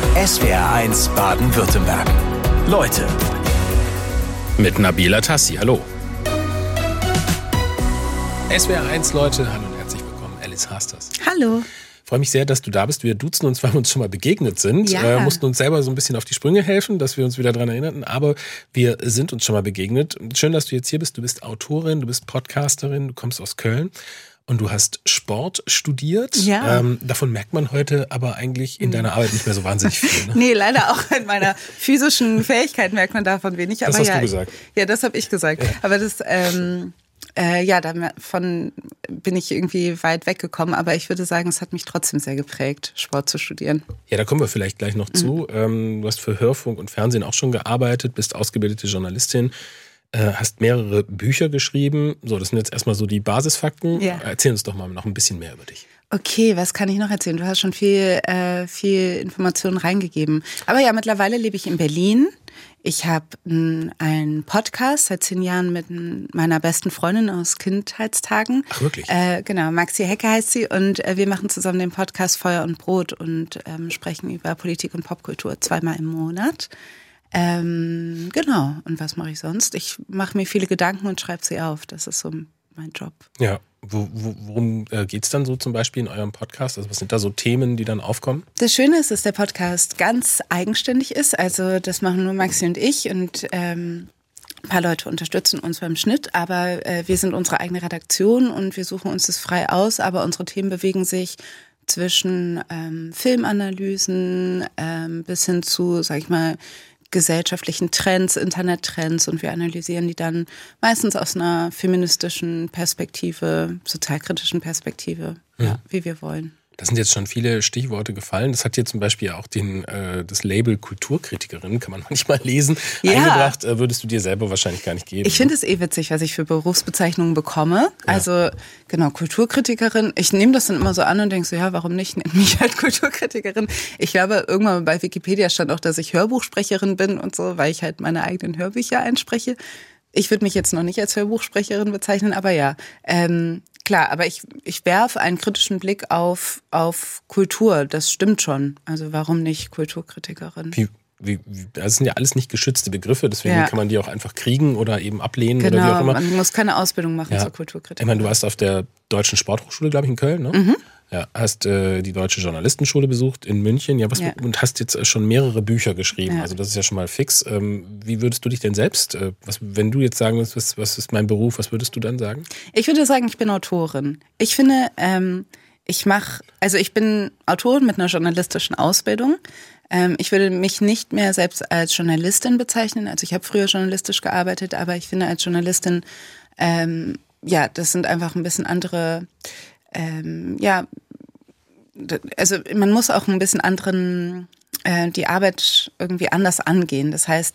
SWR1 Baden-Württemberg. Leute. Mit Nabila Tassi, hallo. SWR1 Leute, hallo und herzlich willkommen, Alice Hasters. Hallo. Ich freue mich sehr, dass du da bist. Wir duzen uns, weil wir uns schon mal begegnet sind. Ja. Mussten uns selber so ein bisschen auf die Sprünge helfen, dass wir uns wieder daran erinnerten. Aber wir sind uns schon mal begegnet. Schön, dass du jetzt hier bist. Du bist Autorin, du bist Podcasterin, du kommst aus Köln. Und du hast Sport studiert. Ja. Davon merkt man heute aber eigentlich in deiner Arbeit nicht mehr so wahnsinnig viel. Ne? Nee, leider auch in meiner physischen Fähigkeit merkt man davon wenig. Das aber hast du gesagt. Ja, das habe ich gesagt. Ja. Aber das, davon bin ich irgendwie weit weggekommen. Aber ich würde sagen, es hat mich trotzdem sehr geprägt, Sport zu studieren. Ja, da kommen wir vielleicht gleich noch zu. Du hast für Hörfunk und Fernsehen auch schon gearbeitet, bist ausgebildete Journalistin. Hast mehrere Bücher geschrieben. So, das sind jetzt erstmal so die Basisfakten. Ja. Erzähl uns doch mal noch ein bisschen mehr über dich. Okay, was kann ich noch erzählen? Du hast schon viel Informationen reingegeben. Aber ja, mittlerweile lebe ich in Berlin. Ich habe einen Podcast seit 10 Jahren mit meiner besten Freundin aus Kindheitstagen. Ach, wirklich? Genau, Maxi Hecke heißt sie. Und wir machen zusammen den Podcast Feuer und Brot und sprechen über Politik und Popkultur 2-mal im Monat. Genau. Und was mache ich sonst? Ich mache mir viele Gedanken und schreibe sie auf. Das ist so mein Job. Ja. Worum geht's dann so zum Beispiel in eurem Podcast? Also was sind da so Themen, die dann aufkommen? Das Schöne ist, dass der Podcast ganz eigenständig ist. Also das machen nur Maxi und ich und ein paar Leute unterstützen uns beim Schnitt. Aber wir sind unsere eigene Redaktion und wir suchen uns das frei aus. Aber unsere Themen bewegen sich zwischen Filmanalysen bis hin zu, sag ich mal, gesellschaftlichen Trends, Internettrends und wir analysieren die dann meistens aus einer feministischen Perspektive, sozialkritischen Perspektive, wie wir wollen. Da sind jetzt schon viele Stichworte gefallen. Das hat hier zum Beispiel auch das Label Kulturkritikerin, kann man manchmal lesen, eingebracht. Würdest du dir selber wahrscheinlich gar nicht geben. Ich finde es witzig, was ich für Berufsbezeichnungen bekomme. Ja. Also genau, Kulturkritikerin. Ich nehme das dann immer so an und denke so, ja, warum nicht? Nenn mich halt Kulturkritikerin. Ich glaube, irgendwann bei Wikipedia stand auch, dass ich Hörbuchsprecherin bin und so, weil ich halt meine eigenen Hörbücher einspreche. Ich würde mich jetzt noch nicht als Hörbuchsprecherin bezeichnen, aber ja, klar, aber ich werfe einen kritischen Blick auf Kultur, das stimmt schon. Also warum nicht Kulturkritikerin? Das sind ja alles nicht geschützte Begriffe, deswegen kann man die auch einfach kriegen oder eben ablehnen oder wie auch immer. Man muss keine Ausbildung machen zur Kulturkritikerin. Ich meine, du warst auf der Deutschen Sporthochschule, glaube ich, in Köln, ne? Mhm. Ja, hast die Deutsche Journalistenschule besucht in München, und hast jetzt schon mehrere Bücher geschrieben. Ja. Also das ist ja schon mal fix. Wie würdest du dich denn selbst, wenn du jetzt sagen würdest, was ist mein Beruf, was würdest du dann sagen? Ich würde sagen, ich bin Autorin. Ich finde, ich bin Autorin mit einer journalistischen Ausbildung. Ich würde mich nicht mehr selbst als Journalistin bezeichnen. Also ich habe früher journalistisch gearbeitet, aber ich finde als Journalistin, das sind einfach ein bisschen andere, also man muss auch ein bisschen die Arbeit irgendwie anders angehen. Das heißt,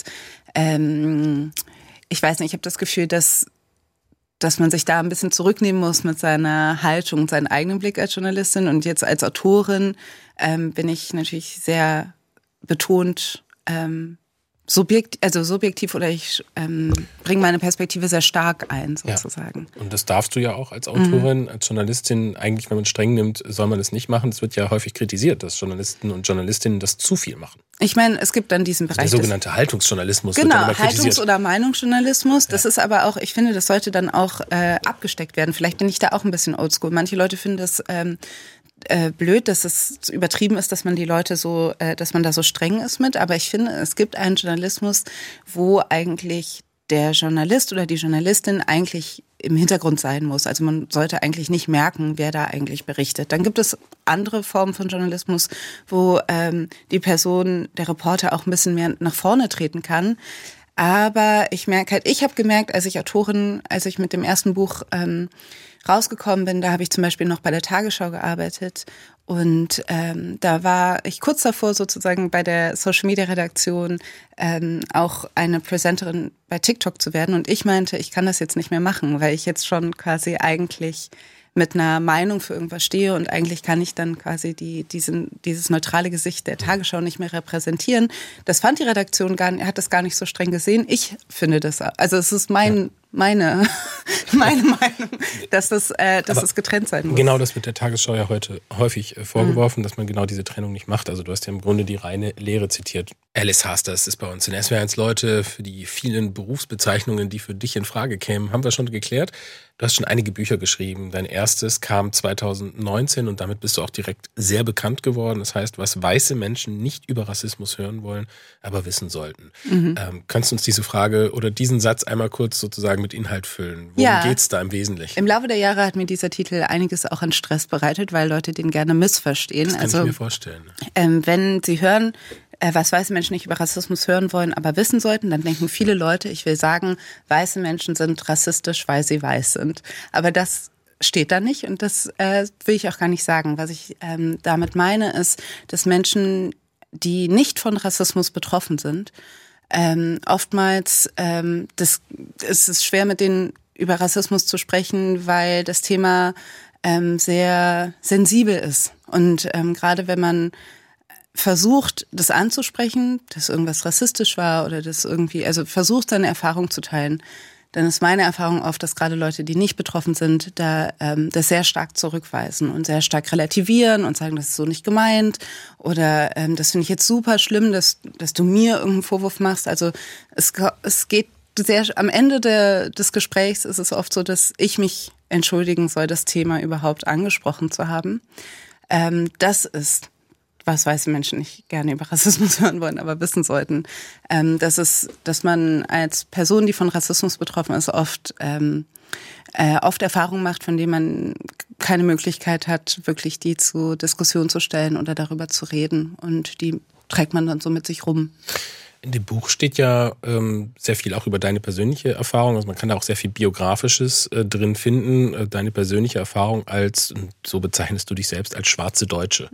ich weiß nicht, ich habe das Gefühl, dass man sich da ein bisschen zurücknehmen muss mit seiner Haltung und seinem eigenen Blick als Journalistin. Und jetzt als Autorin bin ich natürlich sehr betont subjektiv oder ich bringe meine Perspektive sehr stark ein, sozusagen. Ja. Und das darfst du ja auch als Autorin, als Journalistin. Eigentlich, wenn man streng nimmt, soll man das nicht machen. Es wird ja häufig kritisiert, dass Journalisten und Journalistinnen das zu viel machen. Ich meine, es gibt dann diesen Bereich. Der sogenannte Haltungsjournalismus. Genau, wird dann immer kritisiert. Haltungs- oder Meinungsjournalismus. Das ist aber auch, ich finde, das sollte dann auch abgesteckt werden. Vielleicht bin ich da auch ein bisschen oldschool. Manche Leute finden das blöd, dass es übertrieben ist, dass man die Leute dass man da so streng ist mit. Aber ich finde, es gibt einen Journalismus, wo eigentlich der Journalist oder die Journalistin eigentlich im Hintergrund sein muss. Also man sollte eigentlich nicht merken, wer da eigentlich berichtet. Dann gibt es andere Formen von Journalismus, wo die Person, der Reporter auch ein bisschen mehr nach vorne treten kann. Aber ich merke halt, ich habe gemerkt, als ich mit dem ersten Buch rausgekommen bin, da habe ich zum Beispiel noch bei der Tagesschau gearbeitet und da war ich kurz davor sozusagen bei der Social-Media-Redaktion auch eine Presenterin bei TikTok zu werden und ich meinte, ich kann das jetzt nicht mehr machen, weil ich jetzt schon quasi eigentlich mit einer Meinung für irgendwas stehe und eigentlich kann ich dann quasi dieses neutrale Gesicht der Tagesschau nicht mehr repräsentieren. Das fand die Redaktion hat das gar nicht so streng gesehen. Ich finde das, also es ist mein meine Meinung, dass das getrennt sein muss. Genau, das wird der Tagesschau ja heute häufig vorgeworfen, dass man genau diese Trennung nicht macht. Also du hast ja im Grunde die reine Lehre zitiert. Alice Hasters ist bei uns in SWR1 Leute. Für die vielen Berufsbezeichnungen, die für dich in Frage kämen, haben wir schon geklärt. Du hast schon einige Bücher geschrieben. Dein erstes kam 2019 und damit bist du auch direkt sehr bekannt geworden. Das heißt, was weiße Menschen nicht über Rassismus hören wollen, aber wissen sollten. Kannst du uns diese Frage oder diesen Satz einmal kurz sozusagen mit Inhalt füllen? Worum geht's da im Wesentlichen? Im Laufe der Jahre hat mir dieser Titel einiges auch an Stress bereitet, weil Leute den gerne missverstehen. Das kann ich mir vorstellen. Wenn sie hören, was weiße Menschen nicht über Rassismus hören wollen, aber wissen sollten, dann denken viele Leute, ich will sagen, weiße Menschen sind rassistisch, weil sie weiß sind. Aber das steht da nicht und das will ich auch gar nicht sagen. Was ich damit meine, ist, dass Menschen, die nicht von Rassismus betroffen sind, oftmals, es ist schwer mit denen über Rassismus zu sprechen, weil das Thema sehr sensibel ist. Und gerade wenn man versucht, das anzusprechen, dass irgendwas rassistisch war oder das irgendwie, also versucht, seine Erfahrung zu teilen, dann ist meine Erfahrung oft, dass gerade Leute, die nicht betroffen sind, da das sehr stark zurückweisen und sehr stark relativieren und sagen, das ist so nicht gemeint oder das finde ich jetzt super schlimm, dass du mir irgendeinen Vorwurf machst. Also es geht sehr, am Ende des Gesprächs ist es oft so, dass ich mich entschuldigen soll, das Thema überhaupt angesprochen zu haben. Das ist, was weiße Menschen nicht gerne über Rassismus hören wollen, aber wissen sollten. Dass man als Person, die von Rassismus betroffen ist, oft Erfahrungen macht, von denen man keine Möglichkeit hat, wirklich die zur Diskussion zu stellen oder darüber zu reden. Und die trägt man dann so mit sich rum. In dem Buch steht ja sehr viel auch über deine persönliche Erfahrung. Also man kann da auch sehr viel Biografisches drin finden. Deine persönliche Erfahrung als, so bezeichnest du dich selbst, als schwarze Deutsche.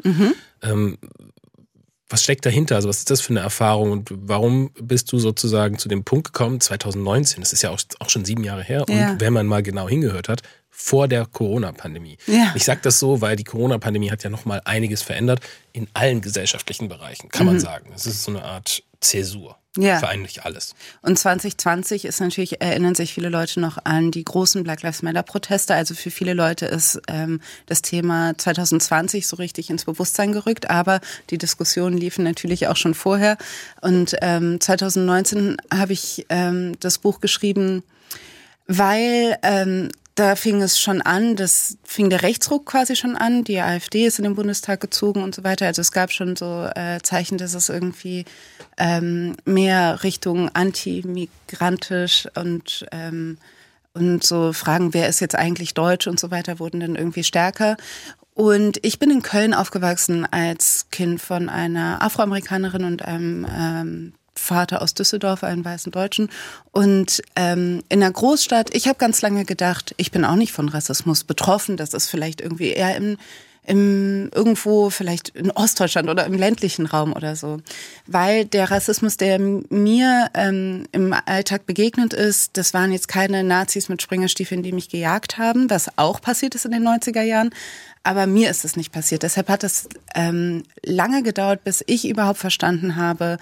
Was steckt dahinter? Also was ist das für eine Erfahrung und warum bist du sozusagen zu dem Punkt gekommen, 2019, das ist ja auch schon 7 Jahre her und wenn man mal genau hingehört hat, vor der Corona-Pandemie. Ja. Ich sage das so, weil die Corona-Pandemie hat ja nochmal einiges verändert in allen gesellschaftlichen Bereichen, kann man sagen. Es ist so eine Art Zäsur. Ja. Für eigentlich alles. Und 2020 ist natürlich, erinnern sich viele Leute noch an die großen Black Lives Matter Proteste. Also für viele Leute ist das Thema 2020 so richtig ins Bewusstsein gerückt. Aber die Diskussionen liefen natürlich auch schon vorher. Und 2019 habe ich das Buch geschrieben, weil da fing es schon an, fing der Rechtsruck quasi schon an. Die AfD ist in den Bundestag gezogen und so weiter. Also es gab schon so Zeichen, dass es irgendwie mehr Richtung antimigrantisch und so Fragen, wer ist jetzt eigentlich deutsch und so weiter, wurden dann irgendwie stärker. Und ich bin in Köln aufgewachsen als Kind von einer Afroamerikanerin und einem Vater aus Düsseldorf, einen weißen Deutschen. Und in einer Großstadt, ich habe ganz lange gedacht, ich bin auch nicht von Rassismus betroffen. Das ist vielleicht irgendwie eher irgendwo vielleicht in Ostdeutschland oder im ländlichen Raum oder so. Weil der Rassismus, der mir im Alltag begegnet ist, das waren jetzt keine Nazis mit Springerstiefeln, die mich gejagt haben, was auch passiert ist in den 90er Jahren. Aber mir ist es nicht passiert. Deshalb hat es lange gedauert, bis ich überhaupt verstanden habe,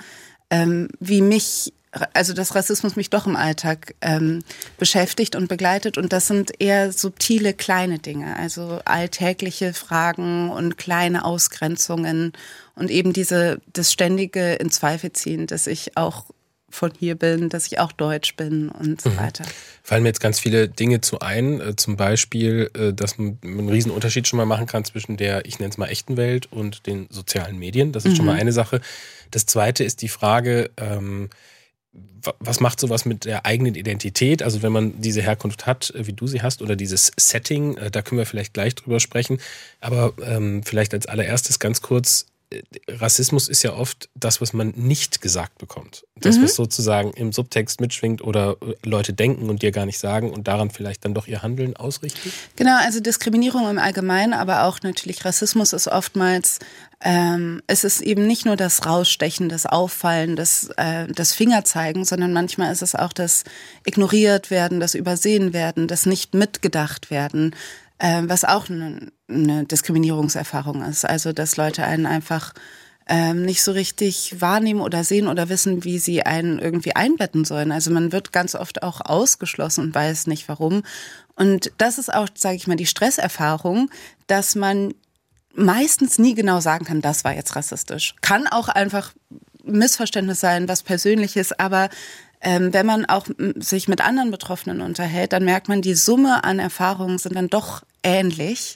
dass Rassismus mich doch im Alltag beschäftigt und begleitet. Und das sind eher subtile, kleine Dinge, also alltägliche Fragen und kleine Ausgrenzungen und eben das ständige in Zweifel ziehen, dass ich auch von hier bin, dass ich auch deutsch bin und so weiter. Fallen mir jetzt ganz viele Dinge zu ein, zum Beispiel, dass man einen riesen Unterschied schon mal machen kann zwischen der, ich nenne es mal echten Welt und den sozialen Medien. Das ist schon mal eine Sache. Das Zweite ist die Frage, was macht sowas mit der eigenen Identität? Also wenn man diese Herkunft hat, wie du sie hast, oder dieses Setting, da können wir vielleicht gleich drüber sprechen. Aber vielleicht als allererstes ganz kurz, Rassismus ist ja oft das, was man nicht gesagt bekommt. Das, was sozusagen im Subtext mitschwingt oder Leute denken und dir gar nicht sagen und daran vielleicht dann doch ihr Handeln ausrichten? Genau, also Diskriminierung im Allgemeinen, aber auch natürlich Rassismus ist oftmals, es ist eben nicht nur das Rausstechen, das Auffallen, das Fingerzeigen, sondern manchmal ist es auch das Ignoriert werden, das Übersehen werden, das nicht mitgedacht werden. Was auch eine Diskriminierungserfahrung ist. Also, dass Leute einen einfach nicht so richtig wahrnehmen oder sehen oder wissen, wie sie einen irgendwie einbetten sollen. Also man wird ganz oft auch ausgeschlossen und weiß nicht warum. Und das ist auch, sage ich mal, die Stresserfahrung, dass man meistens nie genau sagen kann, das war jetzt rassistisch. Kann auch einfach Missverständnis sein, was Persönliches, aber wenn man auch sich mit anderen Betroffenen unterhält, dann merkt man, die Summe an Erfahrungen sind dann doch ähnlich.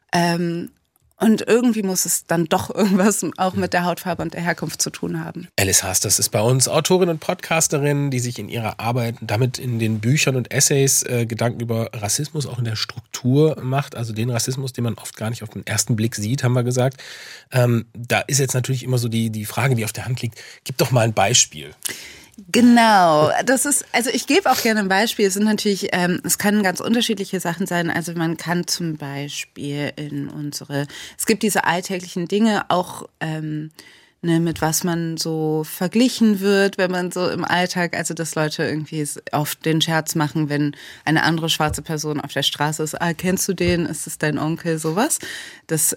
Und irgendwie muss es dann doch irgendwas auch mit der Hautfarbe und der Herkunft zu tun haben. Alice Haas, das ist bei uns Autorin und Podcasterin, die sich in ihrer Arbeit damit in den Büchern und Essays Gedanken über Rassismus auch in der Struktur macht. Also den Rassismus, den man oft gar nicht auf den ersten Blick sieht, haben wir gesagt. Da ist jetzt natürlich immer so die Frage, die auf der Hand liegt. Gib doch mal ein Beispiel. Genau, das ist, also ich gebe auch gerne ein Beispiel. Es sind natürlich, es können ganz unterschiedliche Sachen sein. Also man kann zum Beispiel es gibt diese alltäglichen Dinge auch, mit was man so verglichen wird, wenn man so im Alltag, also dass Leute irgendwie oft den Scherz machen, wenn eine andere schwarze Person auf der Straße ist, kennst du den, ist das dein Onkel, sowas. Das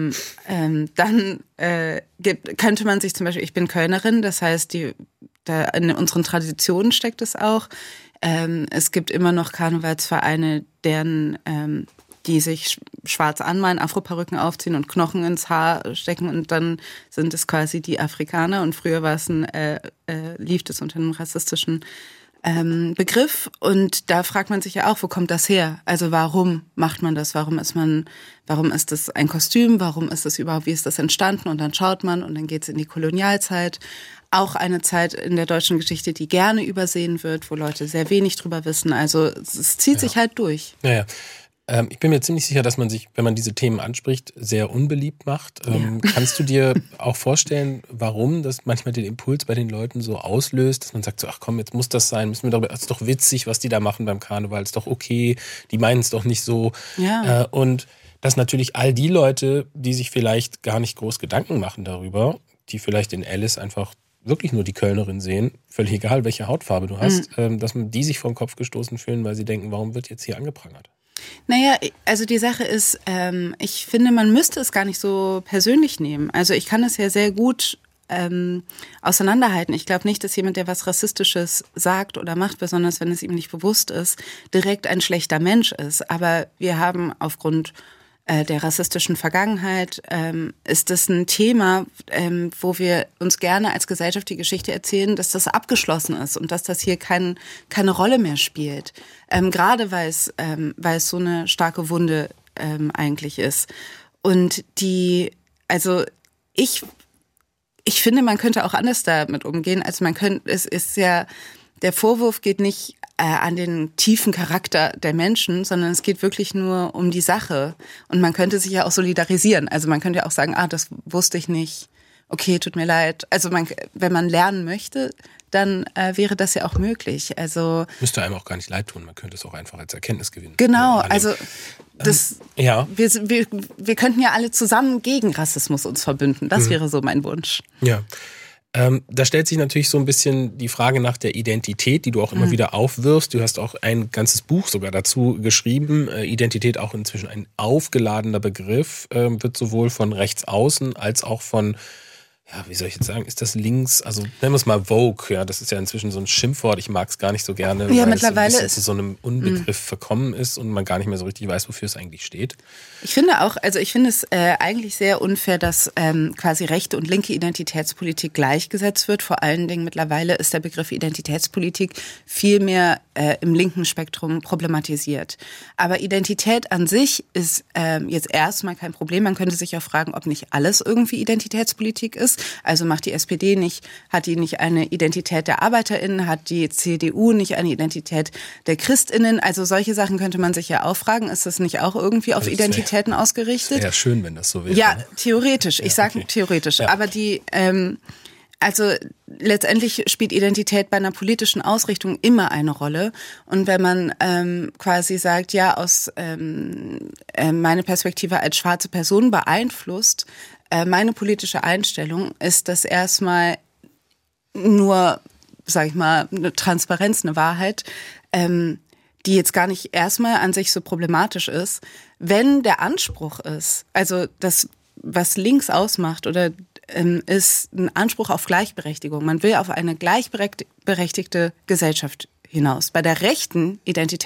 dann könnte man sich zum Beispiel, ich bin Kölnerin, das heißt, da in unseren Traditionen steckt es auch. Es gibt immer noch Karnevalsvereine, die sich schwarz anmalen, Afroperücken aufziehen und Knochen ins Haar stecken und dann sind es quasi die Afrikaner. Und früher lief es unter einem rassistischen Begriff. Und da fragt man sich ja auch, wo kommt das her? Also warum macht man das? Warum ist das ein Kostüm? Warum ist das überhaupt, wie ist das entstanden? Und dann schaut man und dann geht es in die Kolonialzeit. Auch eine Zeit in der deutschen Geschichte, die gerne übersehen wird, wo Leute sehr wenig drüber wissen. Also es zieht sich halt durch. Ja. Ich bin mir ziemlich sicher, dass man sich, wenn man diese Themen anspricht, sehr unbeliebt macht. Kannst du dir auch vorstellen, warum das manchmal den Impuls bei den Leuten so auslöst, dass man sagt so, ach komm, jetzt muss das sein, müssen wir darüber, das ist doch witzig, was die da machen beim Karneval, ist doch okay, die meinen es doch nicht so. Ja. Und dass natürlich all die Leute, die sich vielleicht gar nicht groß Gedanken machen darüber, die vielleicht in Alice einfach wirklich nur die Kölnerin sehen, völlig egal, welche Hautfarbe du hast, dass man die sich vor den Kopf gestoßen fühlen, weil sie denken, warum wird jetzt hier angeprangert? Naja, also die Sache ist, ich finde, man müsste es gar nicht so persönlich nehmen. Also ich kann es ja sehr gut auseinanderhalten. Ich glaube nicht, dass jemand, der was Rassistisches sagt oder macht, besonders wenn es ihm nicht bewusst ist, direkt ein schlechter Mensch ist. Aber wir haben aufgrund der rassistischen Vergangenheit, ist das ein Thema, wo wir uns gerne als Gesellschaft die Geschichte erzählen, dass das abgeschlossen ist und dass das hier keine Rolle mehr spielt. Gerade weil es so eine starke Wunde eigentlich ist. Und ich finde, man könnte auch anders damit umgehen. Also der Vorwurf geht nicht an den tiefen Charakter der Menschen, sondern es geht wirklich nur um die Sache. Und man könnte sich ja auch solidarisieren. Also man könnte ja auch sagen, das wusste ich nicht. Okay, tut mir leid. Also wenn man lernen möchte, dann wäre das ja auch möglich. Also müsste einem auch gar nicht leid tun. Man könnte es auch einfach als Erkenntnis gewinnen. Genau, also ja. Wir könnten ja alle zusammen gegen Rassismus uns verbünden. Das wäre so mein Wunsch. Ja. Da stellt sich natürlich so ein bisschen die Frage nach der Identität, die du auch immer wieder aufwirfst. Du hast auch ein ganzes Buch sogar dazu geschrieben. Identität auch inzwischen ein aufgeladener Begriff, wird sowohl von rechts außen als auch von, wie soll ich jetzt sagen, ist das links, also nennen wir es mal Vogue, ja, das ist ja inzwischen so ein Schimpfwort, ich mag es gar nicht so gerne, ja, weil mittlerweile es ein bisschen zu so einem Unbegriff verkommen ist und man gar nicht mehr so richtig weiß, wofür es eigentlich steht. Ich finde es eigentlich sehr unfair, dass quasi rechte und linke Identitätspolitik gleichgesetzt wird. Vor allen Dingen mittlerweile ist der Begriff Identitätspolitik viel mehr im linken Spektrum problematisiert. Aber Identität an sich ist jetzt erstmal kein Problem. Man könnte sich auch fragen, ob nicht alles irgendwie Identitätspolitik ist. Also hat die nicht eine Identität der ArbeiterInnen, hat die CDU nicht eine Identität der ChristInnen? Also solche Sachen könnte man sich ja auch fragen. Ist das nicht auch irgendwie auf Identitäten ausgerichtet? Wäre ja schön, wenn das so wäre. Ja, theoretisch. Ich sage theoretisch. Ja. Aber also letztendlich spielt Identität bei einer politischen Ausrichtung immer eine Rolle. Und wenn man quasi sagt, aus meine Perspektive als schwarze Person beeinflusst meine politische Einstellung, ist das erstmal nur, sag ich mal, eine Transparenz, eine Wahrheit, die jetzt gar nicht erstmal an sich so problematisch ist. Wenn der Anspruch ist, also das, was links ausmacht oder ist ein Anspruch auf Gleichberechtigung. Man will auf eine gleichberechtigte Gesellschaft hinaus. Bei der rechten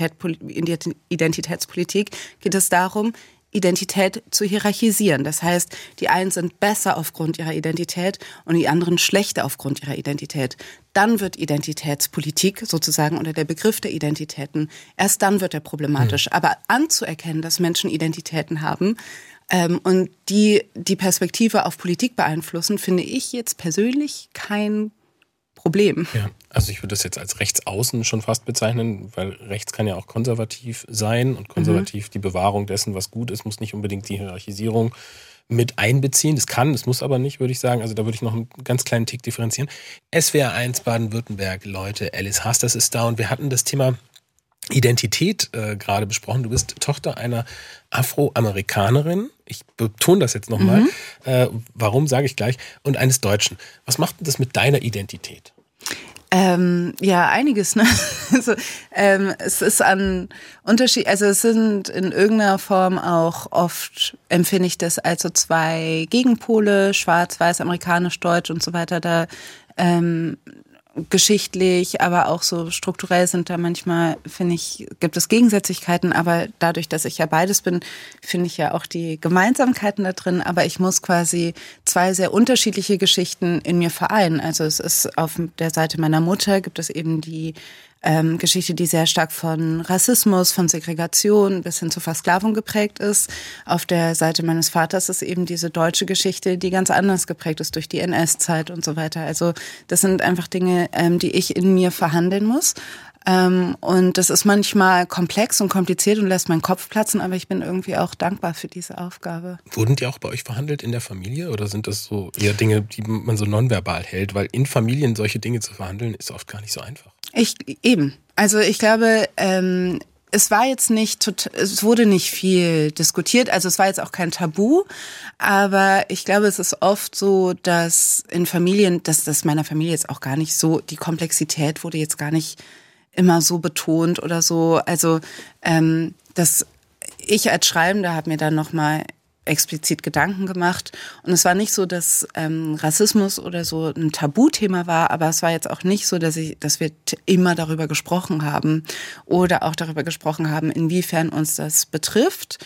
Identitätspolitik geht es darum, Identität zu hierarchisieren. Das heißt, die einen sind besser aufgrund ihrer Identität und die anderen schlechter aufgrund ihrer Identität. Dann wird Identitätspolitik sozusagen unter der Begriff der Identitäten, erst dann wird er problematisch. Aber anzuerkennen, dass Menschen Identitäten haben und die Perspektive auf Politik beeinflussen, finde ich jetzt persönlich kein Problem. Ja, also ich würde das jetzt als Rechtsaußen schon fast bezeichnen, weil rechts kann ja auch konservativ sein und konservativ die Bewahrung dessen, was gut ist, muss nicht unbedingt die Hierarchisierung mit einbeziehen. Das kann, das muss aber nicht, würde ich sagen. Also da würde ich noch einen ganz kleinen Tick differenzieren. SWR 1 Baden-Württemberg, Leute, Alice Hasters ist da und wir hatten das Thema Identität gerade besprochen. Du bist Tochter einer Afroamerikanerin. Ich betone das jetzt nochmal. Warum, sage ich gleich. Und eines Deutschen. Was macht denn das mit deiner Identität? Ja, einiges, ne? Also, es ist an Unterschied, also es sind in irgendeiner Form auch oft, empfinde ich das als so zwei Gegenpole, schwarz, weiß, amerikanisch, deutsch und so weiter, da geschichtlich, aber auch so strukturell sind da manchmal, finde ich, gibt es Gegensätzlichkeiten, aber dadurch, dass ich ja beides bin, finde ich ja auch die Gemeinsamkeiten da drin, aber ich muss quasi zwei sehr unterschiedliche Geschichten in mir vereinen. Also es ist auf der Seite meiner Mutter gibt es eben die Geschichte, die sehr stark von Rassismus, von Segregation bis hin zur Versklavung geprägt ist. Auf der Seite meines Vaters ist eben diese deutsche Geschichte, die ganz anders geprägt ist durch die NS-Zeit und so weiter. Also das sind einfach Dinge, die ich in mir verhandeln muss. Und das ist manchmal komplex und kompliziert und lässt meinen Kopf platzen, aber ich bin irgendwie auch dankbar für diese Aufgabe. Wurden die auch bei euch verhandelt in der Familie oder sind das so eher Dinge, die man so nonverbal hält? Weil in Familien solche Dinge zu verhandeln, ist oft gar nicht so einfach. Also ich glaube, es war jetzt es wurde nicht viel diskutiert, also es war jetzt auch kein Tabu, aber ich glaube, es ist oft so, dass in Familien, dass meiner Familie jetzt auch gar nicht so, die Komplexität wurde jetzt gar nicht immer so betont oder so, also dass ich als Schreibende habe mir dann nochmal explizit Gedanken gemacht und es war nicht so, dass Rassismus oder so ein Tabuthema war, aber es war jetzt auch nicht so, dass wir immer darüber gesprochen haben oder auch darüber gesprochen haben, inwiefern uns das betrifft.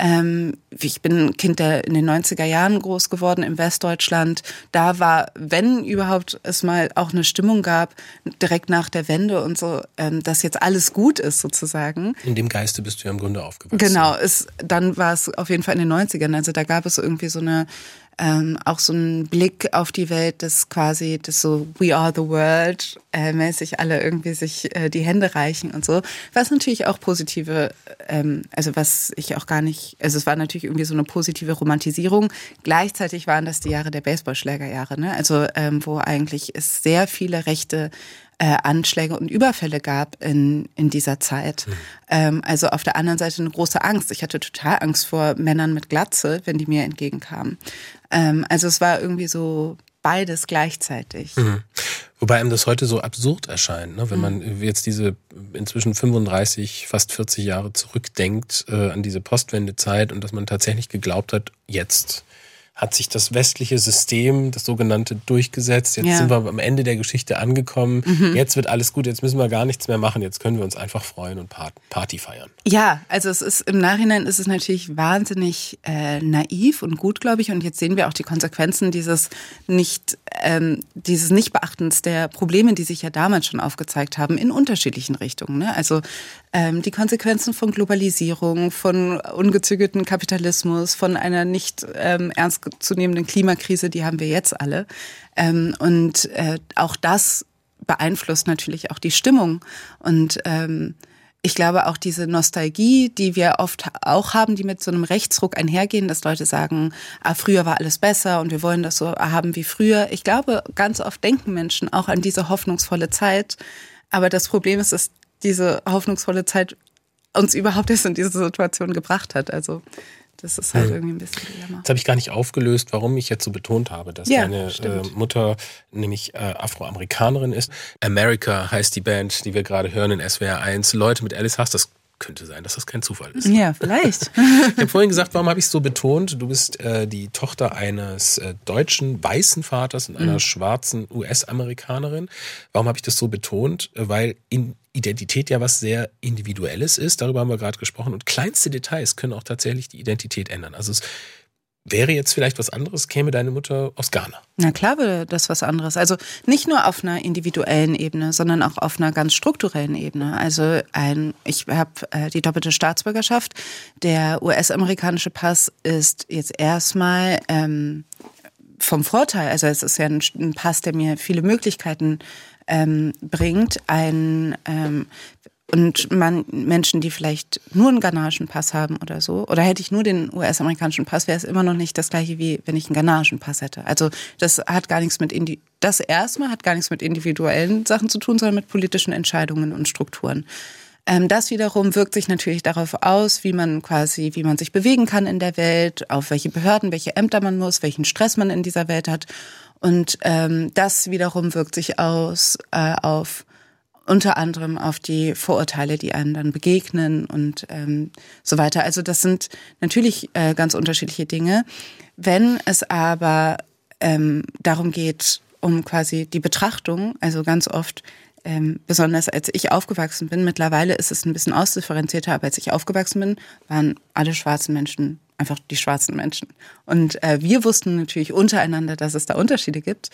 Ich bin ein Kind, der in den 90er Jahren groß geworden im Westdeutschland. Da war, wenn überhaupt es mal auch eine Stimmung gab, direkt nach der Wende und so, dass jetzt alles gut ist sozusagen. In dem Geiste bist du ja im Grunde aufgewachsen. Genau, dann war es auf jeden Fall in den 90ern. Also da gab es irgendwie so eine auch so ein Blick auf die Welt, das so We are the world mäßig alle irgendwie sich die Hände reichen und so. Was natürlich auch positive, also was ich auch gar nicht, also es war natürlich irgendwie so eine positive Romantisierung. Gleichzeitig waren das die Jahre der Baseballschlägerjahre, ne? Also wo eigentlich es sehr viele rechte Anschläge und Überfälle gab in dieser Zeit. Also auf der anderen Seite eine große Angst. Ich hatte total Angst vor Männern mit Glatze, wenn die mir entgegenkamen. Also es war irgendwie so beides gleichzeitig. Wobei einem das heute so absurd erscheint, ne? Wenn man jetzt diese inzwischen 35, fast 40 Jahre zurückdenkt an diese Postwendezeit und dass man tatsächlich geglaubt hat, jetzt hat sich das westliche System, das sogenannte, durchgesetzt. Jetzt sind wir am Ende der Geschichte angekommen. Jetzt wird alles gut, jetzt müssen wir gar nichts mehr machen. Jetzt können wir uns einfach freuen und Party feiern. Ja, also es ist im Nachhinein ist es natürlich wahnsinnig naiv und gut, glaube ich. Und jetzt sehen wir auch die Konsequenzen dieses Nichtbeachtens der Probleme, die sich ja damals schon aufgezeigt haben, in unterschiedlichen Richtungen. Ne? Also die Konsequenzen von Globalisierung, von ungezügelten Kapitalismus, von einer nicht ernstzunehmenden Klimakrise, die haben wir jetzt alle. Und auch das beeinflusst natürlich auch die Stimmung. Und ich glaube auch diese Nostalgie, die wir oft auch haben, die mit so einem Rechtsruck einhergehen, dass Leute sagen, früher war alles besser und wir wollen das so haben wie früher. Ich glaube, ganz oft denken Menschen auch an diese hoffnungsvolle Zeit. Aber das Problem ist, dass diese hoffnungsvolle Zeit uns überhaupt erst in diese Situation gebracht hat. Also das ist halt irgendwie ein bisschen Dilemma. Jetzt habe ich gar nicht aufgelöst, warum ich jetzt so betont habe, dass deine Mutter nämlich Afroamerikanerin ist. America heißt die Band, die wir gerade hören in SWR 1. Leute mit Alice Hasters. könnte sein, dass das kein Zufall ist. Ja, vielleicht. Ich habe vorhin gesagt, warum habe ich es so betont? Du bist die Tochter eines deutschen, weißen Vaters und einer schwarzen US-Amerikanerin. Warum habe ich das so betont? Weil Identität ja was sehr Individuelles ist. Darüber haben wir gerade gesprochen. Und kleinste Details können auch tatsächlich die Identität ändern. Also es wäre jetzt vielleicht was anderes, käme deine Mutter aus Ghana? Na klar wäre das was anderes. Also nicht nur auf einer individuellen Ebene, sondern auch auf einer ganz strukturellen Ebene. Also ich habe die doppelte Staatsbürgerschaft. Der US-amerikanische Pass ist jetzt erstmal vom Vorteil, also es ist ja ein Pass, der mir viele Möglichkeiten bringt, und Menschen, die vielleicht nur einen ghanaischen Pass haben oder so, oder hätte ich nur den US-amerikanischen Pass, wäre es immer noch nicht das Gleiche, wie wenn ich einen ghanaischen Pass hätte. Also das hat gar nichts mit individuellen Sachen zu tun, sondern mit politischen Entscheidungen und Strukturen. Das wiederum wirkt sich natürlich darauf aus, wie man sich bewegen kann in der Welt, auf welche Behörden, welche Ämter man muss, welchen Stress man in dieser Welt hat. Und das wiederum wirkt sich aus auf unter anderem auf die Vorurteile, die einem dann begegnen und so weiter. Also das sind natürlich ganz unterschiedliche Dinge. Wenn es aber darum geht, um quasi die Betrachtung, also ganz oft, besonders als ich aufgewachsen bin, mittlerweile ist es ein bisschen ausdifferenzierter, aber als ich aufgewachsen bin, waren alle schwarzen Menschen einfach die schwarzen Menschen. Und wir wussten natürlich untereinander, dass es da Unterschiede gibt.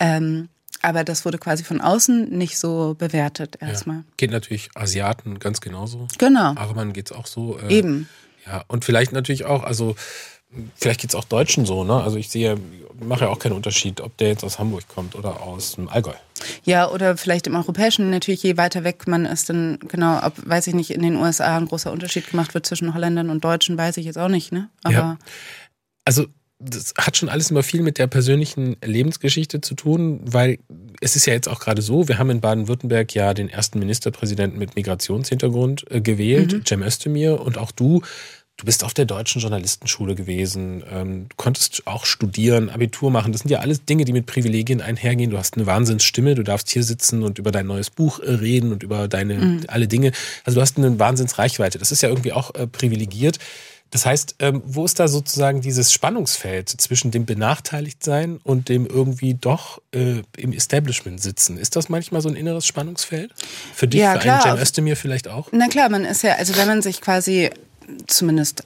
Aber das wurde quasi von außen nicht so bewertet erstmal. Ja, geht natürlich Asiaten ganz genauso. Genau. Arabern geht's auch so. Eben. Ja, und vielleicht natürlich auch, also vielleicht geht's auch Deutschen so, ne? Also ich mache ja auch keinen Unterschied, ob der jetzt aus Hamburg kommt oder aus dem Allgäu. Ja, oder vielleicht im Europäischen, natürlich je weiter weg man ist, dann genau, weiß ich nicht, in den USA ein großer Unterschied gemacht wird zwischen Holländern und Deutschen, weiß ich jetzt auch nicht, ne? Aber ja. Also das hat schon alles immer viel mit der persönlichen Lebensgeschichte zu tun, weil es ist ja jetzt auch gerade so, wir haben in Baden-Württemberg ja den ersten Ministerpräsidenten mit Migrationshintergrund gewählt, Cem Özdemir, und auch du bist auf der Deutschen Journalistenschule gewesen, du konntest auch studieren, Abitur machen, das sind ja alles Dinge, die mit Privilegien einhergehen, du hast eine Wahnsinnsstimme, du darfst hier sitzen und über dein neues Buch reden und über deine alle Dinge, also du hast eine Wahnsinnsreichweite, das ist ja irgendwie auch privilegiert. Das heißt, wo ist da sozusagen dieses Spannungsfeld zwischen dem Benachteiligtsein und dem irgendwie doch im Establishment sitzen? Ist das manchmal so ein inneres Spannungsfeld? Für dich, ja, für einen Cem Özdemir vielleicht auch? Na klar, man ist ja, also wenn man sich quasi zumindest,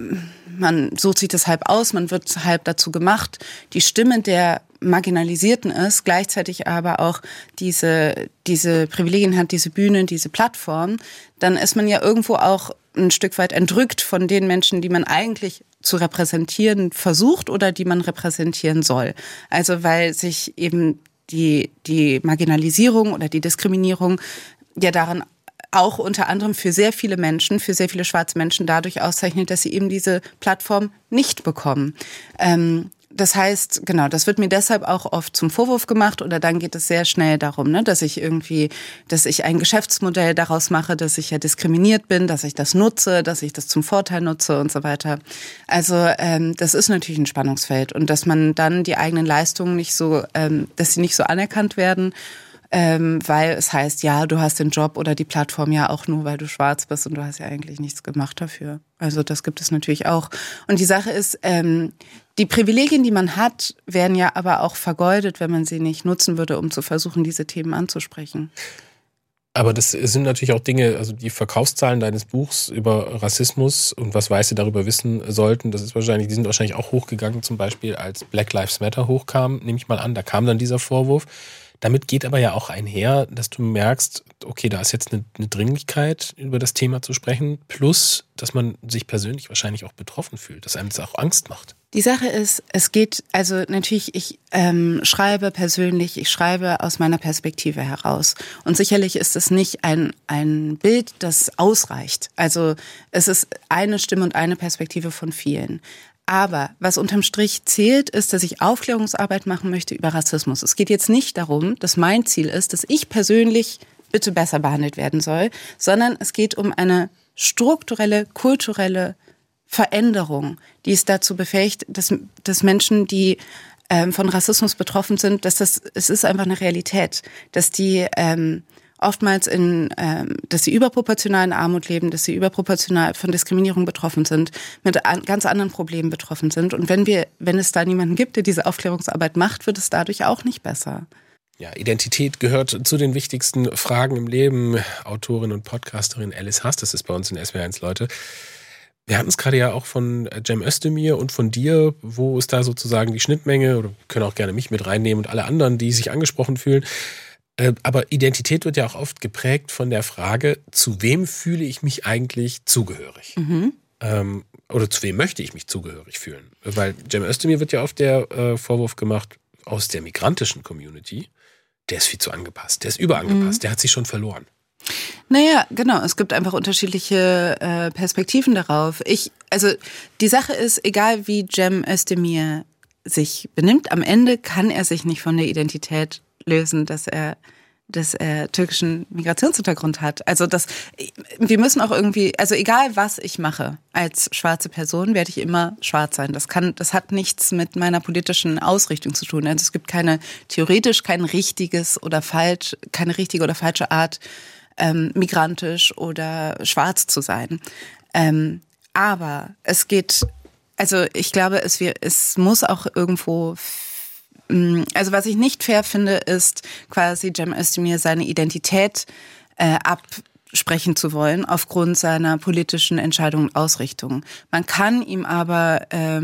man sucht sich das halb aus, man wird halb dazu gemacht, die Stimme der Marginalisierten ist, gleichzeitig aber auch diese Privilegien hat, diese Bühne, diese Plattform, dann ist man ja irgendwo auch ein Stück weit entrückt von den Menschen, die man eigentlich zu repräsentieren versucht oder die man repräsentieren soll. Also weil sich eben die Marginalisierung oder die Diskriminierung ja daran auch unter anderem für sehr viele Menschen, für sehr viele schwarze Menschen dadurch auszeichnet, dass sie eben diese Plattform nicht bekommen. Das heißt, genau, das wird mir deshalb auch oft zum Vorwurf gemacht oder dann geht es sehr schnell darum, ne, dass ich ein Geschäftsmodell daraus mache, dass ich ja diskriminiert bin, dass ich das nutze, dass ich das zum Vorteil nutze und so weiter. Also das ist natürlich ein Spannungsfeld und dass man dann die eigenen Leistungen nicht so, dass sie nicht so anerkannt werden, weil es heißt, ja, du hast den Job oder die Plattform ja auch nur, weil du schwarz bist und du hast ja eigentlich nichts gemacht dafür. Also das gibt es natürlich auch. Und die Sache ist, die Privilegien, die man hat, werden ja aber auch vergeudet, wenn man sie nicht nutzen würde, um zu versuchen, diese Themen anzusprechen. Aber das sind natürlich auch Dinge, also die Verkaufszahlen deines Buchs über Rassismus und was Weiße darüber wissen sollten, die sind wahrscheinlich auch hochgegangen, zum Beispiel als Black Lives Matter hochkam, nehme ich mal an, da kam dann dieser Vorwurf. Damit geht aber ja auch einher, dass du merkst, okay, da ist jetzt eine Dringlichkeit, über das Thema zu sprechen, plus, dass man sich persönlich wahrscheinlich auch betroffen fühlt, dass einem das auch Angst macht. Die Sache ist, es geht, also natürlich, ich schreibe persönlich, ich schreibe aus meiner Perspektive heraus. Und sicherlich ist es nicht ein Bild, das ausreicht. Also es ist eine Stimme und eine Perspektive von vielen. Aber was unterm Strich zählt, ist, dass ich Aufklärungsarbeit machen möchte über Rassismus. Es geht jetzt nicht darum, dass mein Ziel ist, dass ich persönlich bitte besser behandelt werden soll, sondern es geht um eine strukturelle, kulturelle Veränderung, die es dazu befähigt, dass Menschen, die von Rassismus betroffen sind, es ist einfach eine Realität, dass die oftmals dass sie überproportional in Armut leben, dass sie überproportional von Diskriminierung betroffen sind, mit ganz anderen Problemen betroffen sind. Und wenn es da niemanden gibt, der diese Aufklärungsarbeit macht, wird es dadurch auch nicht besser. Ja, Identität gehört zu den wichtigsten Fragen im Leben. Autorin und Podcasterin Alice Haas, das ist bei uns in SWR1, Leute. Wir hatten es gerade ja auch von Cem Özdemir und von dir, wo ist da sozusagen die Schnittmenge, oder können auch gerne mich mit reinnehmen und alle anderen, die sich angesprochen fühlen. Aber Identität wird ja auch oft geprägt von der Frage, zu wem fühle ich mich eigentlich zugehörig? Oder zu wem möchte ich mich zugehörig fühlen? Weil Cem Özdemir wird ja oft der Vorwurf gemacht, aus der migrantischen Community, der ist viel zu angepasst, der ist überangepasst, der hat sich schon verloren. Naja, genau, es gibt einfach unterschiedliche Perspektiven darauf. Also die Sache ist, egal wie Cem Özdemir sich benimmt, am Ende kann er sich nicht von der Identität lösen, dass er türkischen Migrationshintergrund hat. Also wir müssen auch irgendwie, also egal was ich mache als schwarze Person, werde ich immer schwarz sein. Das hat nichts mit meiner politischen Ausrichtung zu tun. Also es gibt theoretisch kein richtiges oder keine richtige oder falsche Art, migrantisch oder schwarz zu sein. Aber es geht, also ich glaube, es muss auch irgendwo. Also was ich nicht fair finde, ist quasi Cem Özdemir seine Identität absprechen zu wollen aufgrund seiner politischen Entscheidungen und Ausrichtungen. Man kann ihn aber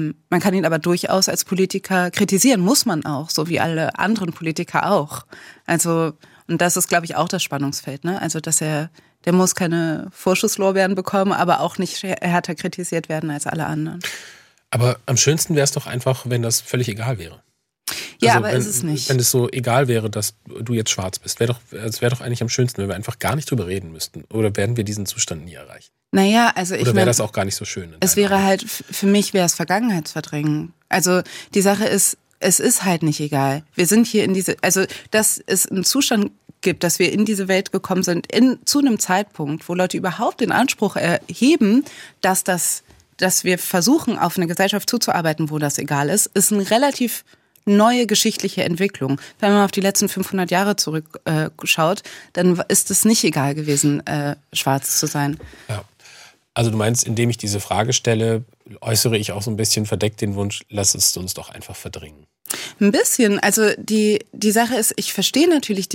durchaus als Politiker kritisieren, muss man auch, so wie alle anderen Politiker auch. Also, und das ist, glaube ich, auch das Spannungsfeld, ne? Also, der muss keine Vorschusslorbeeren bekommen, aber auch nicht härter kritisiert werden als alle anderen. Aber am schönsten wäre es doch einfach, wenn das völlig egal wäre. Ja, aber ist es nicht. Wenn es so egal wäre, dass du jetzt schwarz bist, es wäre doch eigentlich am schönsten, wenn wir einfach gar nicht drüber reden müssten. Oder werden wir diesen Zustand nie erreichen? Naja, also Oder wäre das auch gar nicht so schön? Es wäre halt, für mich wäre es Vergangenheitsverdrängen. Also die Sache ist, es ist halt nicht egal. Wir sind hier dass es einen Zustand gibt, dass wir in diese Welt gekommen sind, zu einem Zeitpunkt, wo Leute überhaupt den Anspruch erheben, dass wir versuchen, auf eine Gesellschaft zuzuarbeiten, wo das egal ist eine relativ neue geschichtliche Entwicklung. Wenn man auf die letzten 500 Jahre zurückschaut, dann ist es nicht egal gewesen, schwarz zu sein. Ja. Also du meinst, indem ich diese Frage stelle, äußere ich auch so ein bisschen verdeckt den Wunsch, lass es uns doch einfach verdrängen. Ein bisschen. Also die Sache ist, ich verstehe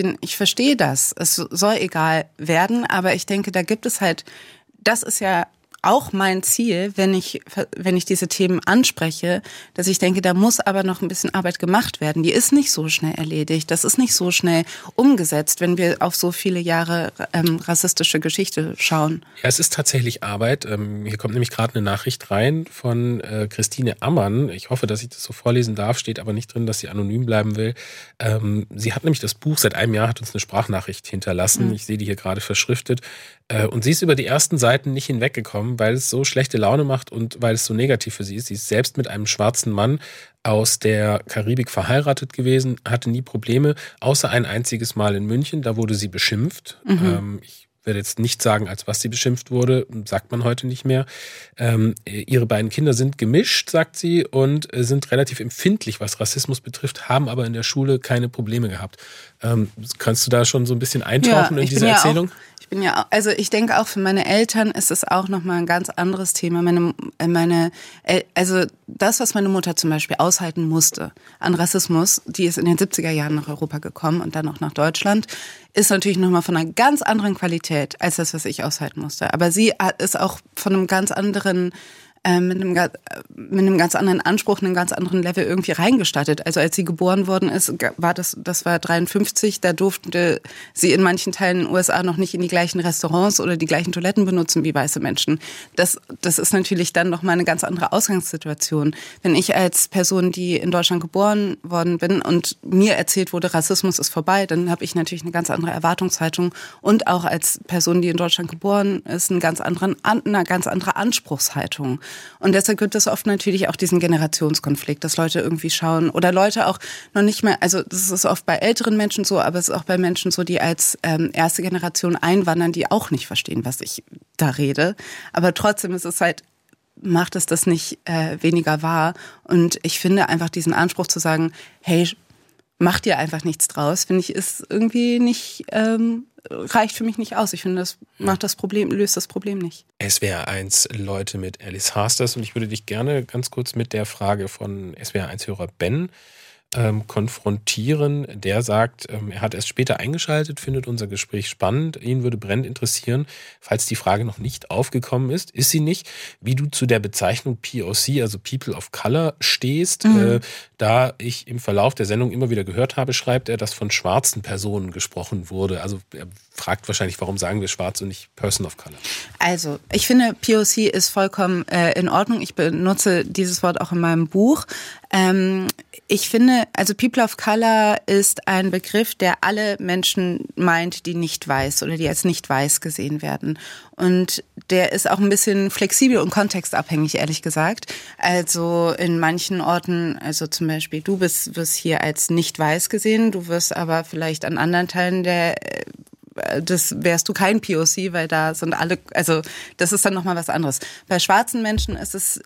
das. Es soll egal werden, aber ich denke, da gibt es halt, das ist ja auch mein Ziel, wenn ich diese Themen anspreche, dass ich denke, da muss aber noch ein bisschen Arbeit gemacht werden. Die ist nicht so schnell erledigt. Das ist nicht so schnell umgesetzt, wenn wir auf so viele Jahre rassistische Geschichte schauen. Ja, es ist tatsächlich Arbeit. Hier kommt nämlich gerade eine Nachricht rein von Christine Ammann. Ich hoffe, dass ich das so vorlesen darf. Steht aber nicht drin, dass sie anonym bleiben will. Sie hat nämlich das Buch, seit einem Jahr hat uns eine Sprachnachricht hinterlassen. Ich sehe die hier gerade verschriftet. Und sie ist über die ersten Seiten nicht hinweggekommen, weil es so schlechte Laune macht und weil es so negativ für sie ist. Sie ist selbst mit einem schwarzen Mann aus der Karibik verheiratet gewesen, hatte nie Probleme, außer ein einziges Mal in München. Da wurde sie beschimpft. Ich werde jetzt nicht sagen, als was sie beschimpft wurde, sagt man heute nicht mehr. Ihre beiden Kinder sind gemischt, sagt sie, und sind relativ empfindlich, was Rassismus betrifft, haben aber in der Schule keine Probleme gehabt. Kannst du da schon so ein bisschen eintauchen in diese Erzählung? Also ich denke auch für meine Eltern ist es auch nochmal ein ganz anderes Thema. Also das, was meine Mutter zum Beispiel aushalten musste an Rassismus, die ist in den 70er Jahren nach Europa gekommen und dann auch nach Deutschland, ist natürlich nochmal von einer ganz anderen Qualität als das, was ich aushalten musste. Aber sie ist auch von einem ganz anderen mit einem ganz anderen Anspruch, einem ganz anderen Level irgendwie reingestattet. Also als sie geboren worden ist, das war 53, da durfte sie in manchen Teilen der USA noch nicht in die gleichen Restaurants oder die gleichen Toiletten benutzen wie weiße Menschen. Das ist natürlich dann nochmal eine ganz andere Ausgangssituation. Wenn ich als Person, die in Deutschland geboren worden bin und mir erzählt wurde, Rassismus ist vorbei, dann habe ich natürlich eine ganz andere Erwartungshaltung und auch als Person, die in Deutschland geboren ist, eine ganz andere Anspruchshaltung. Und deshalb gibt es oft natürlich auch diesen Generationskonflikt, dass Leute irgendwie schauen oder Leute auch noch nicht mehr, also das ist oft bei älteren Menschen so, aber es ist auch bei Menschen so, die als erste Generation einwandern, die auch nicht verstehen, was ich da rede. Aber trotzdem ist es halt, macht es das nicht weniger wahr. Und ich finde einfach diesen Anspruch zu sagen, hey, mach dir einfach nichts draus, finde ich, ist irgendwie nicht, reicht für mich nicht aus. Ich finde, das löst das Problem nicht. SWR1 Leute mit Alice Harsters, und ich würde dich gerne ganz kurz mit der Frage von SWR1-Hörer Ben konfrontieren. Der sagt, er hat erst später eingeschaltet, findet unser Gespräch spannend. Ihn würde brennend interessieren, falls die Frage noch nicht aufgekommen ist sie nicht, wie du zu der Bezeichnung POC, also People of Color, stehst. Da ich im Verlauf der Sendung immer wieder gehört habe, schreibt er, dass von schwarzen Personen gesprochen wurde. Also er fragt wahrscheinlich, warum sagen wir schwarz und nicht Person of Color? Also, ich finde, POC ist vollkommen in Ordnung. Ich benutze dieses Wort auch in meinem Buch. Ich finde, also People of Color ist ein Begriff, der alle Menschen meint, die nicht weiß oder die als nicht weiß gesehen werden. Und der ist auch ein bisschen flexibel und kontextabhängig, ehrlich gesagt. Also in manchen Orten, also zum Beispiel du wirst hier als nicht weiß gesehen, du wirst aber vielleicht an anderen Teilen das wärst du kein POC, weil da sind alle, also das ist dann nochmal was anderes. Bei schwarzen Menschen ist es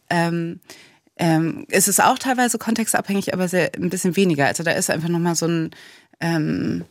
auch teilweise kontextabhängig, aber ein bisschen weniger. Also da ist einfach nochmal so ein,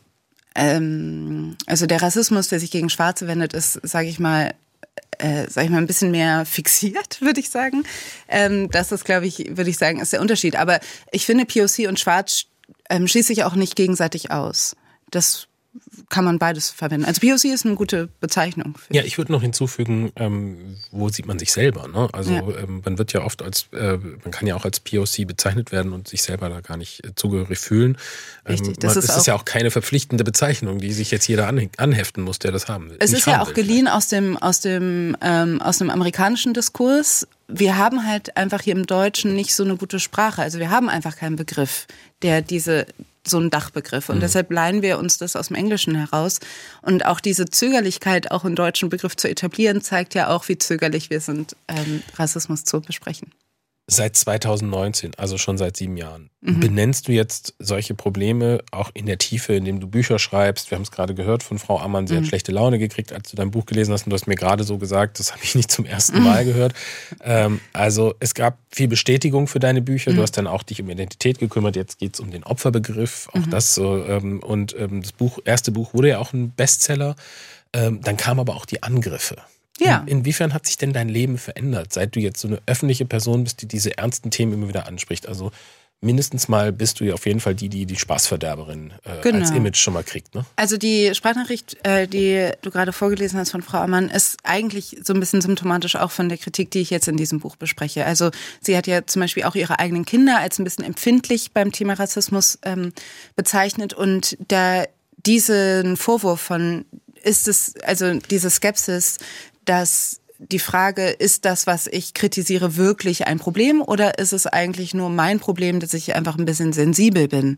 also der Rassismus, der sich gegen Schwarze wendet, ist, sage ich mal, ein bisschen mehr fixiert, würde ich sagen. Das ist, glaube ich, würde ich sagen, ist der Unterschied. Aber ich finde, POC und Schwarz schließt sich auch nicht gegenseitig aus. Das kann man beides verwenden. Also POC ist eine gute Bezeichnung. Ja, ich würde noch hinzufügen, wo sieht man sich selber? Ne? Also man wird ja oft man kann ja auch als POC bezeichnet werden und sich selber da gar nicht zugehörig fühlen. Richtig, das ist ja auch keine verpflichtende Bezeichnung, die sich jetzt jeder anheften muss, der das haben will. Es ist ja auch geliehen aus dem amerikanischen Diskurs. Wir haben halt einfach hier im Deutschen nicht so eine gute Sprache. Also wir haben einfach keinen Begriff, der so ein Dachbegriff. Und deshalb leihen wir uns das aus dem Englischen heraus. Und auch diese Zögerlichkeit, auch einen deutschen Begriff zu etablieren, zeigt ja auch, wie zögerlich wir sind, Rassismus zu besprechen. Seit 2019, also schon seit 7 Jahren, benennst du jetzt solche Probleme auch in der Tiefe, indem du Bücher schreibst. Wir haben es gerade gehört von Frau Ammann, sie hat schlechte Laune gekriegt, als du dein Buch gelesen hast. Und du hast mir gerade so gesagt, das habe ich nicht zum ersten Mal gehört. Also es gab viel Bestätigung für deine Bücher. Du hast dann auch dich um Identität gekümmert. Jetzt geht es um den Opferbegriff. Auch das so. Das erste Buch wurde ja auch ein Bestseller. Dann kamen aber auch die Angriffe. Ja. Inwiefern hat sich denn dein Leben verändert, seit du jetzt so eine öffentliche Person bist, die diese ernsten Themen immer wieder anspricht? Also mindestens mal bist du ja auf jeden Fall die Spaßverderberin als Image schon mal kriegt, ne? Also die Sprachnachricht, die du gerade vorgelesen hast von Frau Ammann, ist eigentlich so ein bisschen symptomatisch auch von der Kritik, die ich jetzt in diesem Buch bespreche. Also sie hat ja zum Beispiel auch ihre eigenen Kinder als ein bisschen empfindlich beim Thema Rassismus bezeichnet, und diesen Vorwurf von diese Skepsis, dass die Frage, ist das, was ich kritisiere, wirklich ein Problem, oder ist es eigentlich nur mein Problem, dass ich einfach ein bisschen sensibel bin?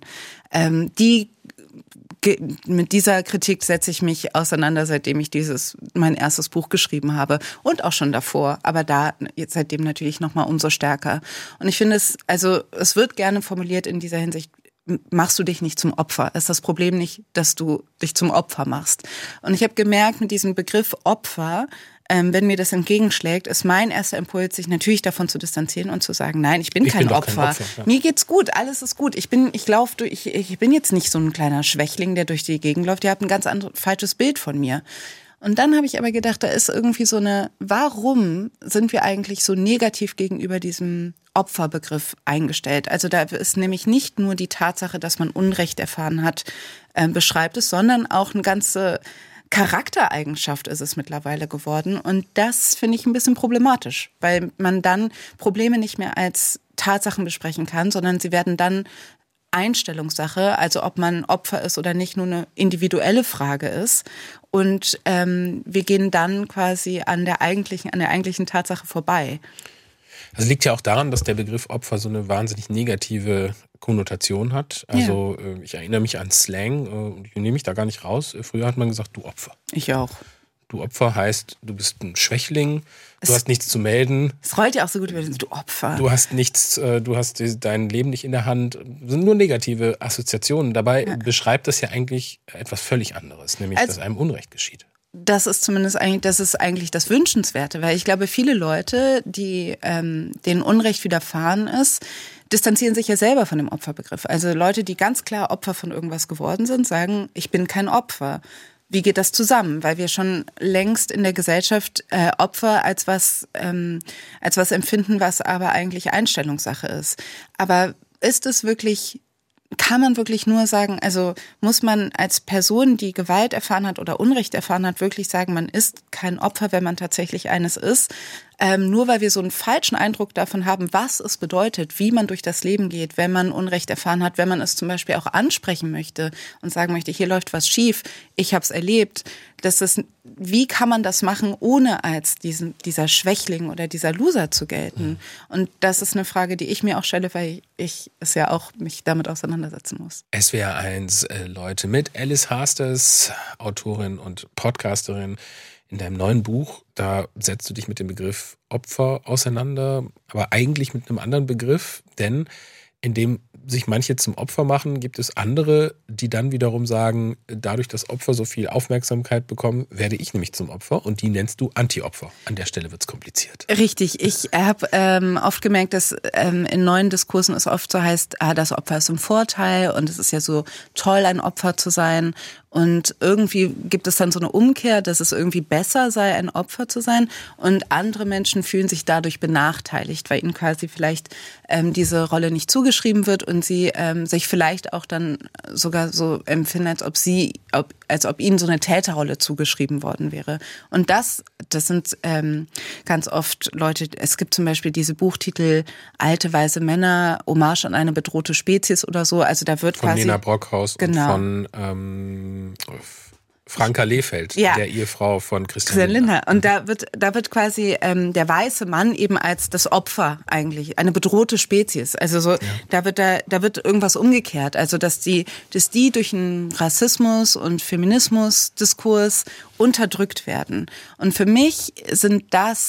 Mit dieser Kritik setze ich mich auseinander, seitdem ich mein erstes Buch geschrieben habe, und auch schon davor, aber seitdem natürlich nochmal umso stärker. Und ich finde es wird gerne formuliert in dieser Hinsicht: Machst du dich nicht zum Opfer? Ist das Problem nicht, dass du dich zum Opfer machst? Und ich habe gemerkt, mit diesem Begriff Opfer, wenn mir das entgegenschlägt, ist mein erster Impuls, sich natürlich davon zu distanzieren und zu sagen, nein, ich bin kein Opfer. Ja. Mir geht's gut, alles ist gut. Ich bin jetzt nicht so ein kleiner Schwächling, der durch die Gegend läuft. Ihr habt ein ganz falsches Bild von mir. Und dann habe ich aber gedacht, da ist irgendwie warum sind wir eigentlich so negativ gegenüber diesem Opferbegriff eingestellt? Also da ist nämlich nicht nur die Tatsache, dass man Unrecht erfahren hat, beschreibt es, sondern auch eine ganze Charaktereigenschaft ist es mittlerweile geworden. Und das finde ich ein bisschen problematisch, weil man dann Probleme nicht mehr als Tatsachen besprechen kann, sondern sie werden dann Einstellungssache, also ob man Opfer ist oder nicht, nur eine individuelle Frage ist. Und wir gehen dann quasi an der eigentlichen Tatsache vorbei. Das liegt ja auch daran, dass der Begriff Opfer so eine wahnsinnig negative Konnotation hat. Also ich erinnere mich an Slang, und ich nehme mich da gar nicht raus. Früher hat man gesagt, du Opfer. Ich auch. Du Opfer heißt, du bist ein Schwächling, du hast nichts zu melden. Es rollt ja auch so gut über den, du Opfer. Du hast dein Leben nicht in der Hand. Das sind nur negative Assoziationen. Dabei beschreibt das ja eigentlich etwas völlig anderes, nämlich, dass einem Unrecht geschieht. Das ist eigentlich das Wünschenswerte, weil ich glaube, viele Leute, denen Unrecht widerfahren ist, distanzieren sich ja selber von dem Opferbegriff. Also Leute, die ganz klar Opfer von irgendwas geworden sind, sagen, ich bin kein Opfer. Wie geht das zusammen? Weil wir schon längst in der Gesellschaft Opfer als was empfinden, was aber eigentlich Einstellungssache ist. Aber ist es wirklich, kann man wirklich nur sagen, also muss man als Person, die Gewalt erfahren hat oder Unrecht erfahren hat, wirklich sagen, man ist kein Opfer, wenn man tatsächlich eines ist? Nur weil wir so einen falschen Eindruck davon haben, was es bedeutet, wie man durch das Leben geht, wenn man Unrecht erfahren hat, wenn man es zum Beispiel auch ansprechen möchte und sagen möchte, hier läuft was schief, ich habe es erlebt. Wie kann man das machen, ohne als dieser Schwächling oder dieser Loser zu gelten? Und das ist eine Frage, die ich mir auch stelle, weil ich es ja auch mich damit auseinandersetzen muss. SWR1 Leute mit Alice Hasters, Autorin und Podcasterin. In deinem neuen Buch, da setzt du dich mit dem Begriff Opfer auseinander, aber eigentlich mit einem anderen Begriff, denn indem sich manche zum Opfer machen, gibt es andere, die dann wiederum sagen, dadurch, dass Opfer so viel Aufmerksamkeit bekommen, werde ich nämlich zum Opfer und die nennst du Anti-Opfer. An der Stelle wird's kompliziert. Richtig, ich habe oft gemerkt, dass in neuen Diskursen es oft so heißt, das Opfer ist im Vorteil und es ist ja so toll, ein Opfer zu sein. Und irgendwie gibt es dann so eine Umkehr, dass es irgendwie besser sei, ein Opfer zu sein. Und andere Menschen fühlen sich dadurch benachteiligt, weil ihnen quasi vielleicht diese Rolle nicht zugeschrieben wird und sie sich vielleicht auch dann sogar so empfinden, als ob ihnen so eine Täterrolle zugeschrieben worden wäre. Und das sind ganz oft Leute, es gibt zum Beispiel diese Buchtitel Alte weiße Männer, Hommage an eine bedrohte Spezies oder so. Also da wird von quasi Nina Brockhaus genau. Und von Franka Lehfeld, ja. Der Ehefrau von Christian Lindner. Und da wird quasi der weiße Mann eben als das Opfer eigentlich, eine bedrohte Spezies. Also so, ja. da wird irgendwas umgekehrt. Also dass die durch einen Rassismus und Feminismus-Diskurs unterdrückt werden. Und für mich sind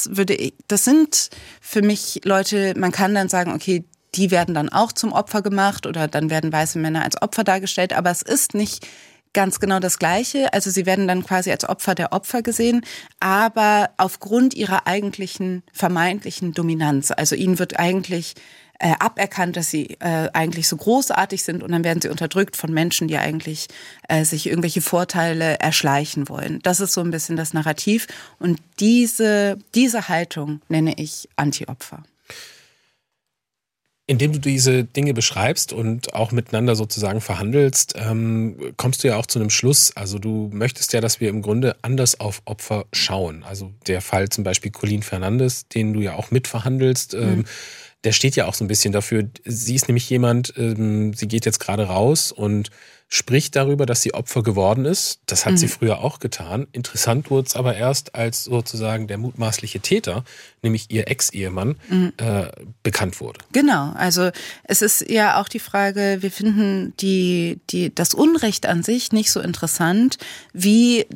für mich Leute, man kann dann sagen, okay, die werden dann auch zum Opfer gemacht oder dann werden weiße Männer als Opfer dargestellt, aber es ist nicht ganz genau das Gleiche. Also sie werden dann quasi als Opfer der Opfer gesehen, aber aufgrund ihrer eigentlichen vermeintlichen Dominanz. Also ihnen wird eigentlich aberkannt, dass sie eigentlich so großartig sind und dann werden sie unterdrückt von Menschen, die eigentlich sich irgendwelche Vorteile erschleichen wollen. Das ist so ein bisschen das Narrativ und diese Haltung nenne ich Anti-Opfer. Indem du diese Dinge beschreibst und auch miteinander sozusagen verhandelst, kommst du ja auch zu einem Schluss. Also du möchtest ja, dass wir im Grunde anders auf Opfer schauen. Also der Fall zum Beispiel Colleen Fernandes, den du ja auch mitverhandelst, der steht ja auch so ein bisschen dafür. Sie ist nämlich jemand, sie geht jetzt gerade raus und spricht darüber, dass sie Opfer geworden ist. Das hat sie früher auch getan. Interessant wurde es aber erst, als sozusagen der mutmaßliche Täter, nämlich ihr Ex-Ehemann, bekannt wurde. Genau, also es ist ja auch die Frage, wir finden das Unrecht an sich nicht so interessant, wie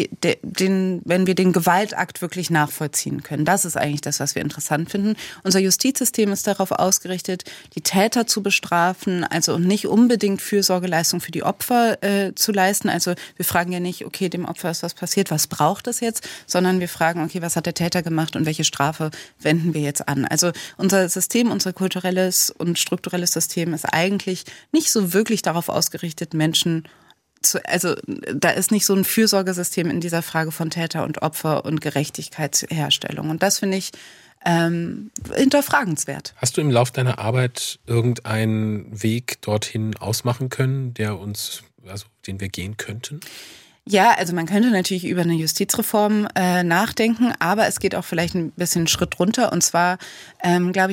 wenn wir den Gewaltakt wirklich nachvollziehen können. Das ist eigentlich das, was wir interessant finden. Unser Justizsystem ist darauf ausgerichtet, die Täter zu bestrafen, also nicht unbedingt Fürsorgeleistung für die Opfer zu leisten. Also wir fragen ja nicht, okay, dem Opfer ist was passiert, was braucht es jetzt, sondern wir fragen, okay, was hat der Täter gemacht und welche Strafe wenden wir jetzt an? Also unser System, unser kulturelles und strukturelles System ist eigentlich nicht so wirklich darauf ausgerichtet, Menschen da ist nicht so ein Fürsorgesystem in dieser Frage von Täter und Opfer und Gerechtigkeitsherstellung. Und das finde ich hinterfragenswert. Hast du im Lauf deiner Arbeit irgendeinen Weg dorthin ausmachen können, den wir gehen könnten? Ja, also man könnte natürlich über eine Justizreform nachdenken, aber es geht auch vielleicht ein bisschen einen Schritt runter. Und zwar, glaube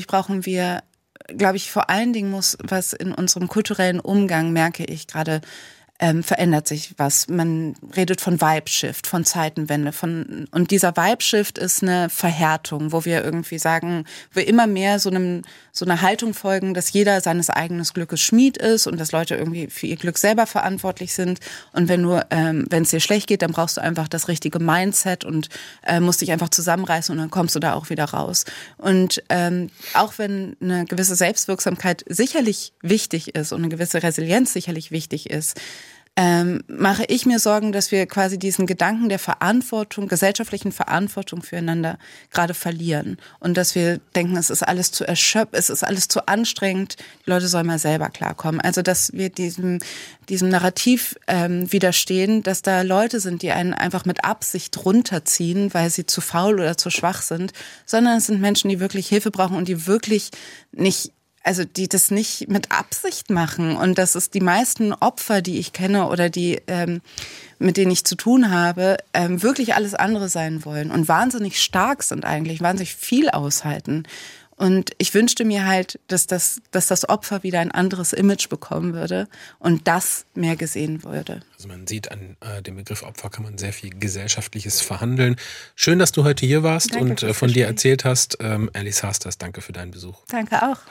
ich, vor allen Dingen was in unserem kulturellen Umgang, merke ich gerade, verändert sich was. Man redet von Vibe-Shift, von Zeitenwende, und dieser Vibe-Shift ist eine Verhärtung, wo wir irgendwie sagen, wir immer mehr so einer Haltung folgen, dass jeder seines eigenen Glückes Schmied ist und dass Leute irgendwie für ihr Glück selber verantwortlich sind. Und wenn es dir schlecht geht, dann brauchst du einfach das richtige Mindset und musst dich einfach zusammenreißen und dann kommst du da auch wieder raus. Und auch wenn eine gewisse Selbstwirksamkeit sicherlich wichtig ist und eine gewisse Resilienz sicherlich wichtig ist, mache ich mir Sorgen, dass wir quasi diesen Gedanken der Verantwortung, gesellschaftlichen Verantwortung füreinander gerade verlieren. Und dass wir denken, es ist alles zu erschöpft, es ist alles zu anstrengend, die Leute sollen mal selber klarkommen. Also dass wir diesem Narrativ widerstehen, dass da Leute sind, die einen einfach mit Absicht runterziehen, weil sie zu faul oder zu schwach sind, sondern es sind Menschen, die wirklich Hilfe brauchen und die wirklich die das nicht mit Absicht machen. Und das ist die meisten Opfer, die ich kenne oder die, mit denen ich zu tun habe, wirklich alles andere sein wollen und wahnsinnig stark sind eigentlich, wahnsinnig viel aushalten. Und ich wünschte mir halt, dass das Opfer wieder ein anderes Image bekommen würde und das mehr gesehen würde. Also man sieht an dem Begriff Opfer kann man sehr viel Gesellschaftliches verhandeln. Schön, dass du heute hier warst und von dir erzählt hast. Alice Hasters, danke für deinen Besuch. Danke auch.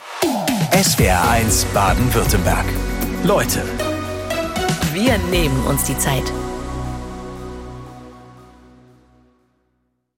SWR1 Baden-Württemberg. Leute. Wir nehmen uns die Zeit.